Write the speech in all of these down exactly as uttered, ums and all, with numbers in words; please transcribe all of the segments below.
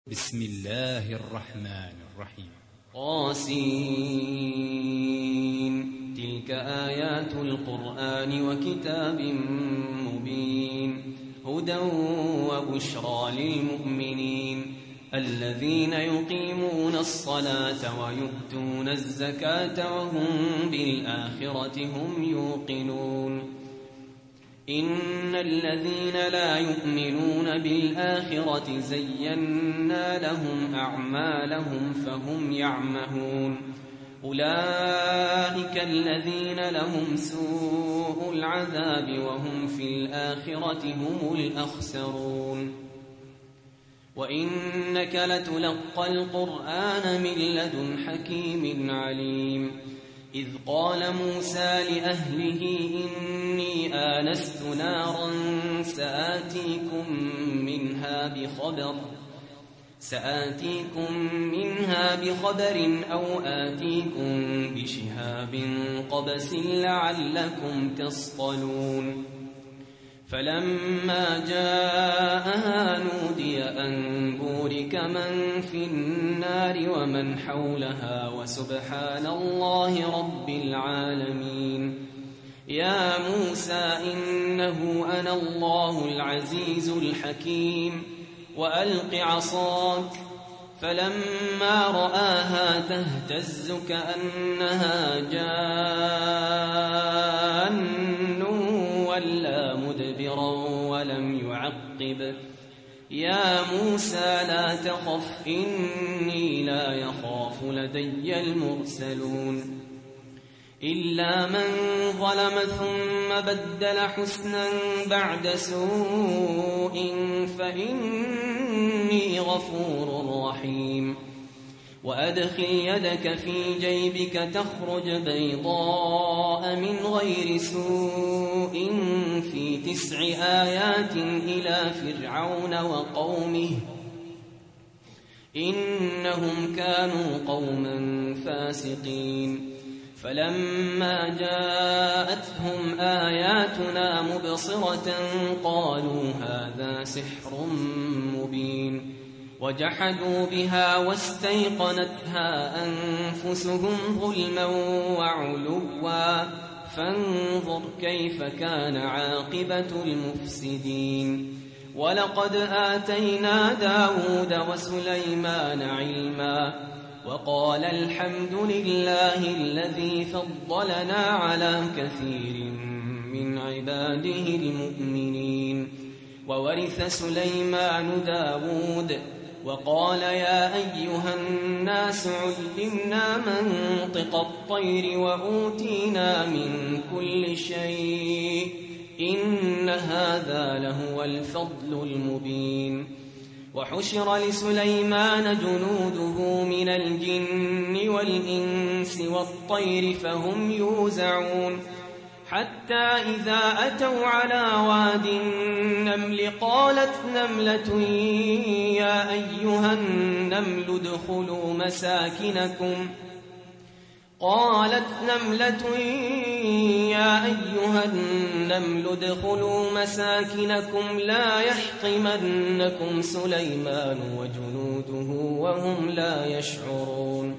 بسم الله الرحمن الرحيم. طاسين. تلك آيات القرآن وكتاب مبين، هدى وبشرى للمؤمنين الذين يقيمون الصلاة ويؤتون الزكاة وهم بالآخرة هم يوقنون. إن الذين لا يؤمنون بالآخرة زينا لهم أعمالهم فهم يعمهون. أولئك الذين لهم سوء العذاب وهم في الآخرة هم الأخسرون. وإنك لتلقى القرآن من لدن حكيم عليم. إذ قال موسى لأهله إني آنست نارا سآتيكم منها بخبر سآتيكم منها بخبر أو آتيكم بشهاب قبس لعلكم تصطلون. فلما جاءها نودي أن بورك من في النار ومن حولها وسبحان الله رب العالمين. يا موسى إنه أنا الله العزيز الحكيم وألق عصاك. فلما رآها تهتز كأنها جان ولا مدبرا ولم يعقب. يا موسى لا تخف إني لا يخاف لدي المرسلون. إلا من ظلم ثم بدل حسنا بعد سوء فإني غفور رحيم. وأدخل يدك في جيبك تخرج بيضاء من غير سوء في تسع آيات إلى فرعون وقومه إنهم كانوا قوما فاسقين. فلما جاءتهم آياتنا مبصرة قالوا هذا سحر مبين. وجحدوا بها واستيقنتها أنفسهم ظلما وعلوا فانظر كيف كان عاقبة المفسدين. ولقد آتينا داود وسليمان علما وقال الحمد لله الذي فضلنا على كثير من عباده المؤمنين. وورث سليمان داود وقال يا أيها الناس علمنا منطق الطير وأوتينا من كل شيء إن هذا لهو الفضل المبين. وحشر لسليمان جنوده من الجن والإنس والطير فهم يوزعون. حتى إذا أتوا على واد النمل قالت نملة يا أيها النمل ادخلوا مساكنكم قالت نملة يا أيها النمل ادخلوا مساكنكم لا يحطمنكم سليمان وجنوده وهم لا يشعرون.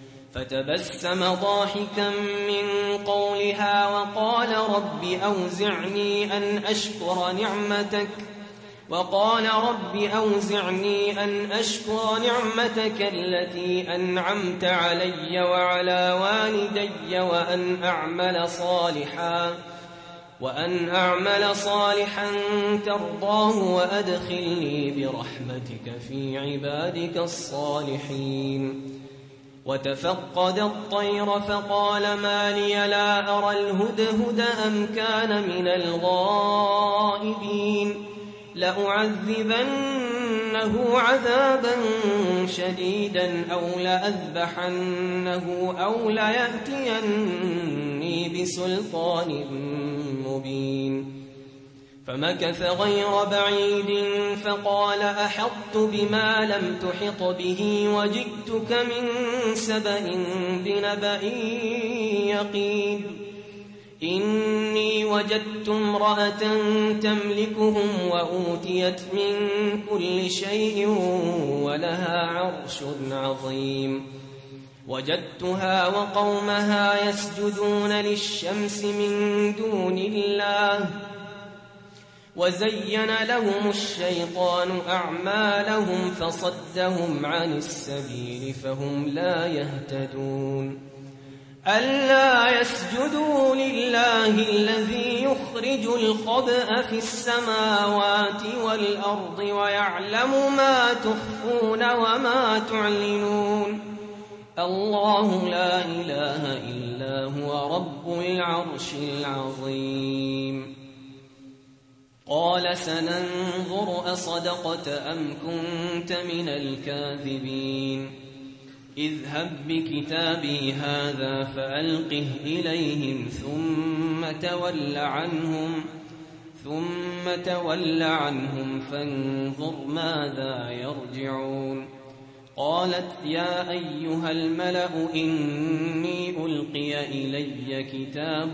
فتبسم ضاحكا من قولها وقال رب أوزعني أن أشكر نعمتك وقال رب أوزعني أن أشكر نعمتك التي أنعمت علي وعلى والدي وأن أعمل صالحا وأن أعمل صالحا ترضاه وأدخلني برحمتك في عبادك الصالحين. وتفقد الطير فقال ما لي لا أرى الهدهد أم كان من الغائبين. لأعذبنه عذابا شديدا أو لأذبحنه أو ليأتيني بسلطان مبين. فمكث غير بعيد فقال أحطت بما لم تحط به وجئتك من سبأ بنبأ يقين. إني وجدت امرأة تملكهم وأوتيت من كل شيء ولها عرش عظيم وجدتها وقومها يسجدون للشمس من دون الله وزين لهم الشيطان أعمالهم فصدهم عن السبيل فهم لا يهتدون ألا يسجدوا لله الذي يخرج الخبأ في السماوات والأرض ويعلم ما تخفون وما تعلنون الله لا إله إلا هو رب العرش العظيم قال سننظر أصدقت أم كنت من الكاذبين اذهب بكتابي هذا فألقه إليهم ثم تول عنهم ثم تول عنهم فانظر ماذا يرجعون قالت يا أيها الملأ إني ألقي إلي كتاب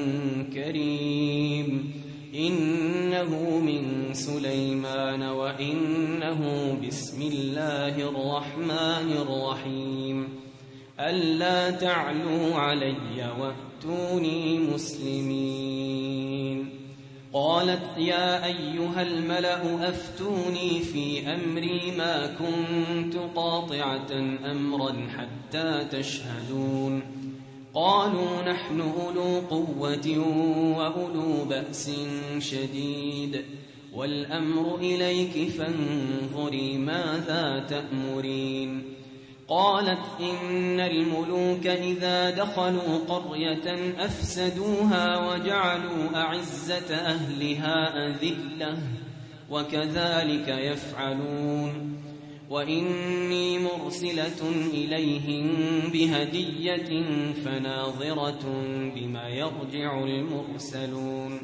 كريم إنه من سليمان وإنه بسم الله الرحمن الرحيم ألا تعلوا علي وأتوني مسلمين قالت يا أيها الملأ أفتوني في أمري ما كنت قاطعة أمرا حتى تشهدون قالوا نحن أولو قوة وأولو بأس شديد والأمر إليك فانظري ماذا تأمرين قالت إن الملوك إذا دخلوا قرية أفسدوها وجعلوا أعزة أهلها أذلة وكذلك يفعلون وإني مرسلة إليهم بهدية فناظرة بما يرجع المرسلون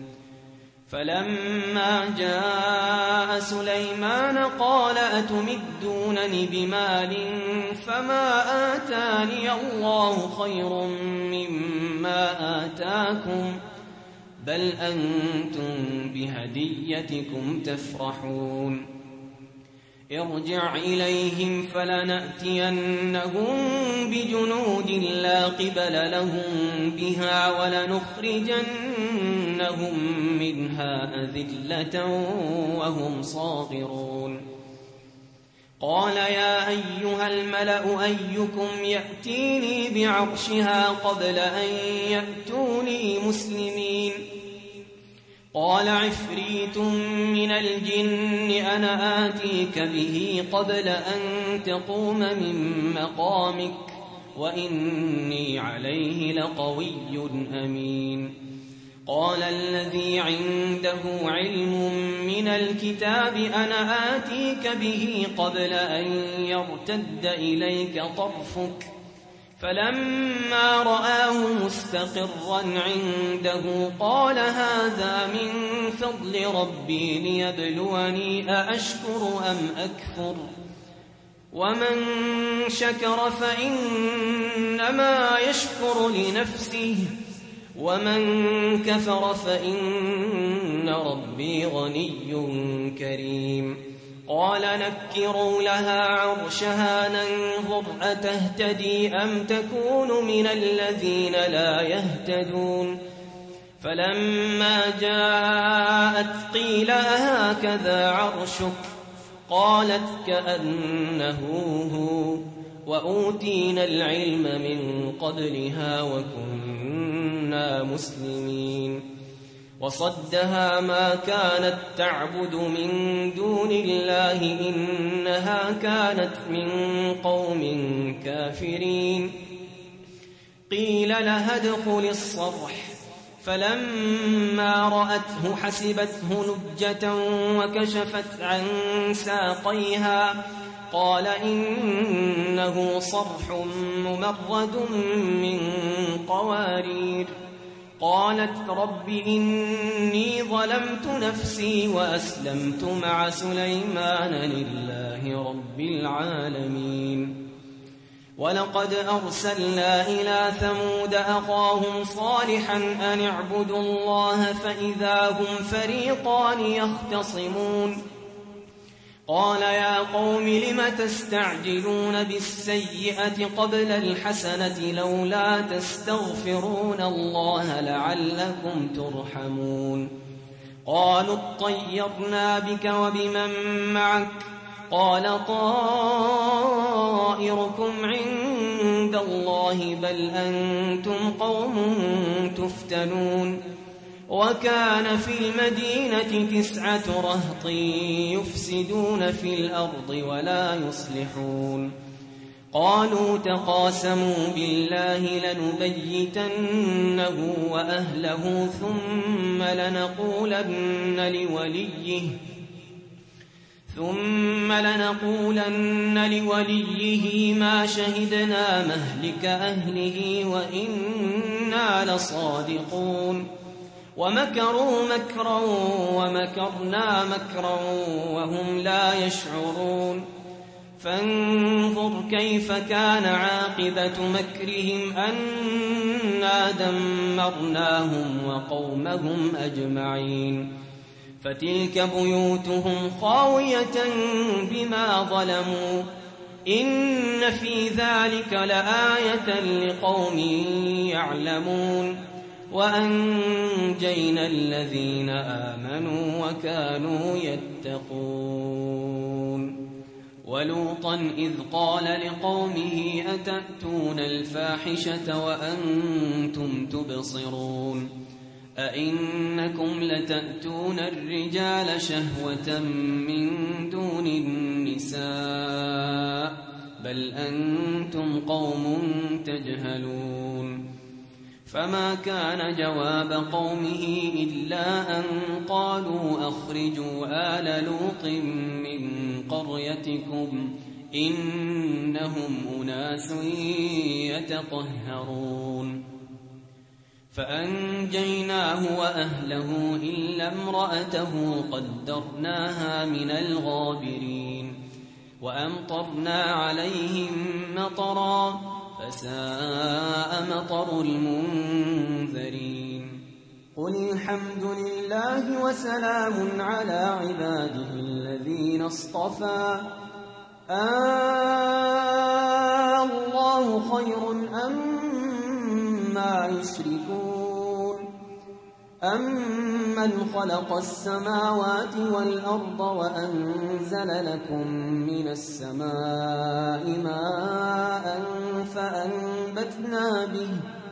فلما جاء سليمان قال أتمدونني بمال فما آتاني الله خير مما آتاكم بل أنتم بهديتكم تفرحون ارجع إليهم فلنأتينهم بجنود لا قبل لهم بها ولنخرجنهم منها أذلة وهم صاغرون قال يا أيها الملأ أيكم يأتيني بعرشها قبل أن يأتوني مسلمين قال عفريت من الجن أنا آتيك به قبل أن تقوم من مقامك وإني عليه لقوي أمين قال الذي عنده علم من الكتاب أنا آتيك به قبل أن يرتد إليك طرفك فلما رآه مستقرا عنده قال هذا من فضل ربي ليبلوني أأشكر أم أكفر ومن شكر فإنما يشكر لنفسه ومن كفر فإن ربي غني كريم قال نكروا لها عرشها ننظر أتهتدي أم تكون من الذين لا يهتدون فلما جاءت قيل هكذا عرشك قالت كأنه هو وأوتينا العلم من قبلها وكنا مسلمين وصدها ما كانت تعبد من دون الله إنها كانت من قوم كافرين قيل لها ادخل الصرح فلما رأته حسبته لجة وكشفت عن ساقيها قال إنه صرح ممرد من قوارير قالت رب إني ظلمت نفسي وأسلمت مع سليمان لله رب العالمين ولقد أرسلنا إلى ثمود أخاهم صالحا أن اعبدوا الله فإذا هم فريقان يختصمون قال يا قوم لم تستعجلون بالسيئة قبل الحسنة لولا تستغفرون الله لعلكم ترحمون قالوا اطيرنا بك وبمن معك قال طائركم عند الله بل أنتم قوم تفتنون وكان في المدينة تسعة رهط يفسدون في الأرض ولا يصلحون قالوا تقاسموا بالله لنبيتنه وأهله ثم لنقولن لوليه ثم لنقولن لوليه ما شهدنا مهلك أهله وإنا لصادقون ومكروا مكرا ومكرنا مكرا وهم لا يشعرون فانظر كيف كان عاقبة مكرهم أنا دمرناهم وقومهم أجمعين فتلك بيوتهم خاوية بما ظلموا إن في ذلك لآية لقوم يعلمون وأنجينا الذين آمنوا وكانوا يتقون ولوطا إذ قال لقومه أتأتون الفاحشة وأنتم تبصرون أئنكم لتأتون الرجال شهوة من دون النساء بل أنتم قوم تجهلون فما كان جواب قومه إلا أن قالوا أخرجوا آل لوط من قريتكم إنهم أناس يتطهرون فأنجيناه وأهله إلا امرأته قدرناها من الغابرين وأمطرنا عليهم مطرا فساء مطر المنذرين قل الحمد لله وسلام على عباده الذين اصطفى آه الله خير أمما يشركون أمن خلق السماوات والأرض وأنزل لكم من السماء ماء فأنبتنا به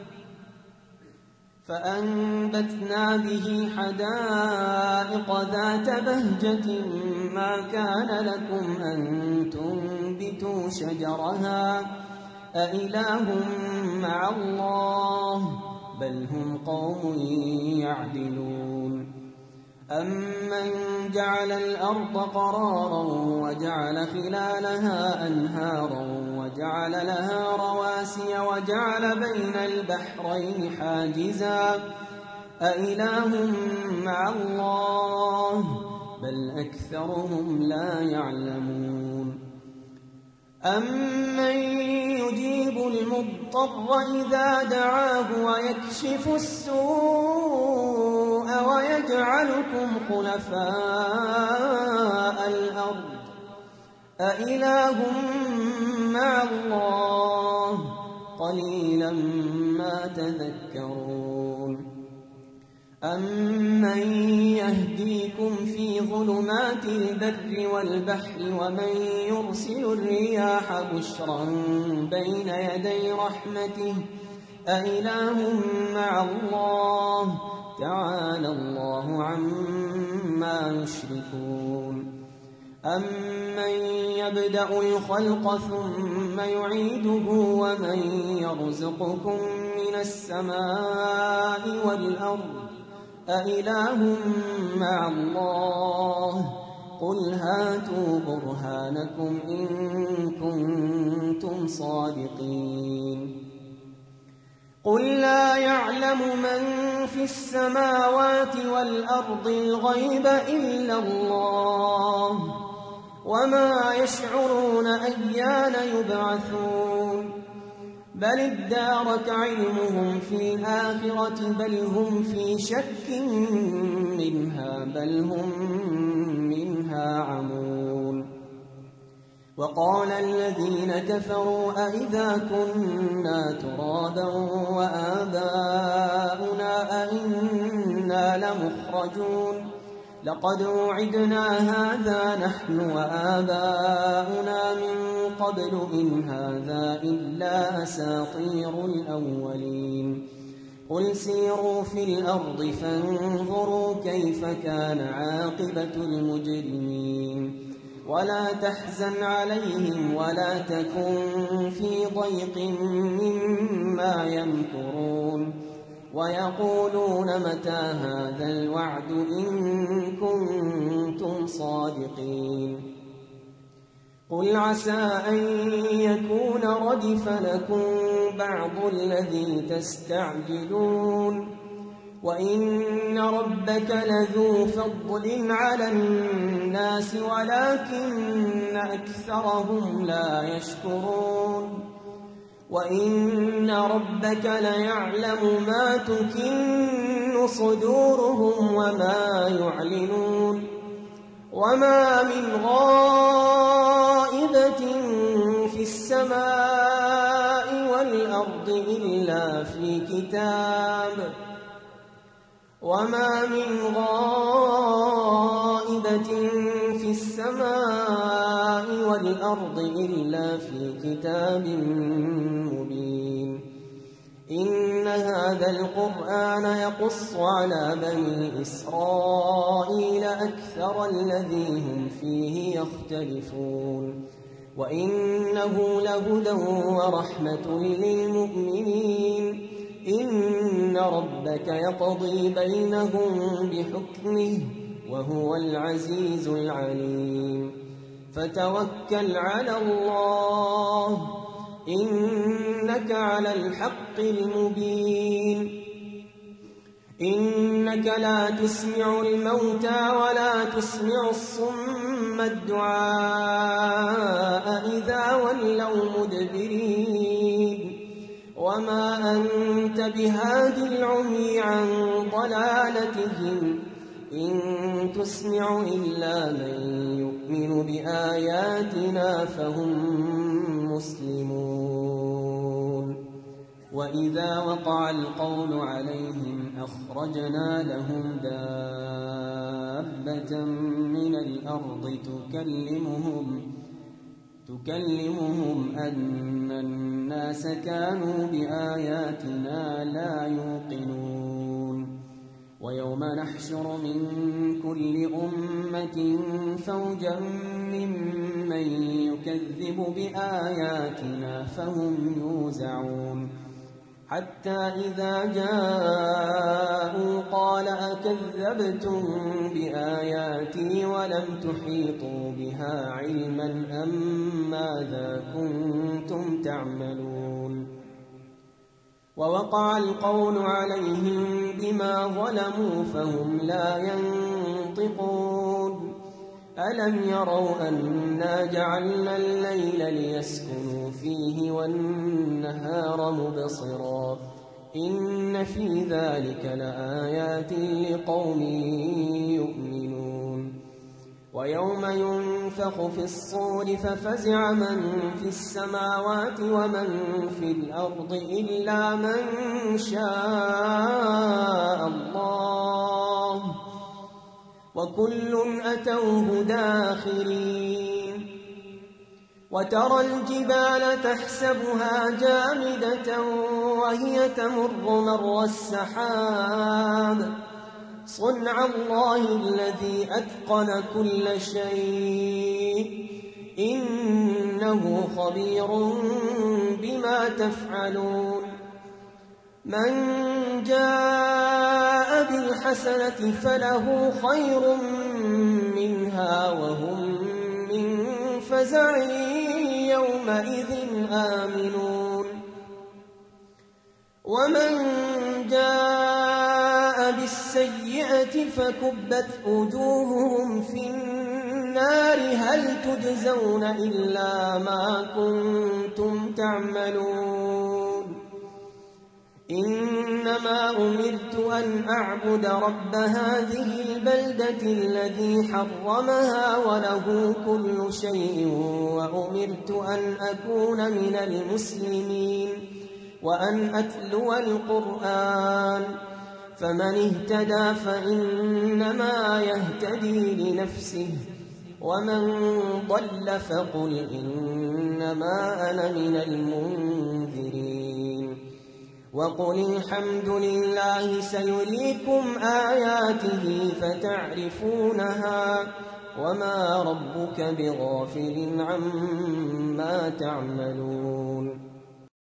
فأنبتنا به حدائق ذات بهجة ما كان لكم أن تنبتوا شجرها أإله مع الله بل هم قوم يعدلون أمن جعل الأرض قرارا وجعل خلالها أنهارا وجعل لها رواسي وجعل بين البحرين حاجزا أإله مع الله بل أكثرهم لا يعلمون أمن يجيب المضطر إذا دعاه ويكشف السوء ويجعلكم خلفاء الأرض أإله مع الله قليلا ما تذكرون أمن يهديكم في ظلمات البر والبحر ومن يرسل الرياح بشرا بين يدي رحمته أإله مع الله تعالى الله عما يشركون أمن يبدأ الخلق ثم يعيده ومن يرزقكم من السماء والأرض أإله مع الله قل هاتوا برهانكم إن كنتم صادقين قل لا يعلم من في السماوات والأرض الغيب إلا الله وما يشعرون أيان يبعثون بل ادارك علمهم في الآخرة بل هم في شك منها بل هم منها عمون وقال الذين كفروا أئذا كنا ترابا وآباؤنا أئنا لمخرجون لقد وعدنا هذا نحن وآباؤنا من قبل إن هذا إلا أساطير الأولين قل سيروا في الأرض فانظروا كيف كان عاقبة المجرمين ولا تحزن عليهم ولا تكن في ضيق مما يمكرون ويقولون متى هذا الوعد إن كنتم صادقين قل عسى أن يكون ردف لكم بعض الذي تستعجلون وإن ربك لذو فضل على الناس ولكن أكثرهم لا يشكرون وإن ربك ليعلم ما تكن صدورهم وما يعلنون وما من غائبة في السماء والأرض إلا في كتاب وما من غائبة في السماء والأرض إلا في كتاب مبين إن هذا القرآن يقص على بني إسرائيل أكثر الذي هم فيه يختلفون وإنه لهدى ورحمة للمؤمنين إن ربك يقضي بينهم بحكمه وهو العزيز العليم فتوكل على الله إنك على الحق المبين إنك لا تسمع الموتى ولا تسمع الصم الدعاء إذا ولوا مدبرين وما أنت بهاد العمي عن ضلالتهم إن تسمع إلا من يؤمن بآياتنا فهم مسلمون وإذا وقع القول عليهم أخرجنا لهم دابة من الأرض تكلمهم تكلمهم أن الناس كانوا بآياتنا لا يوقنون ويوم نحشر من كل أمة فوجا ممن يكذب بآياتنا فهم يوزعون حتى إذا جاءوا قال أكذبتم بآياتي ولم تحيطوا بها علما أم ماذا كنتم تعملون ووقع القول عليهم بما ظلموا فهم لا ينطقون ألم يروا أنا جعلنا الليل ليسكنوا فيه والنهار مبصرا إن في ذلك لآيات لقوم يؤمنون ويوم ينفخ في الصور ففزع من في السماوات ومن في الأرض إلا من شاء الله وكل أتوه داخرين وترى الجبال تحسبها جامدة وهي تمر مر السحاب صنع الله الذي أتقن كل شيء إنه خبير بما تفعلون من جاء بالحسنة فله خير منها وهم من فزع يومئذ آمنون ومن جاء بالسيئة فكبت وجوههم في النار هل تجزون إلا ما كنتم تعملون إنما أمرت أن أعبد رب هذه البلدة الذي حرمها وله كل شيء وأمرت أن أكون من المسلمين وأن أتلو القرآن فمن اهتدى فإنما يهتدي لنفسه ومن ضل فقل إنما أنا من المنذرين وقل الحمد لله سيريكم آياته فتعرفونها وما ربك بغافل عما تعملون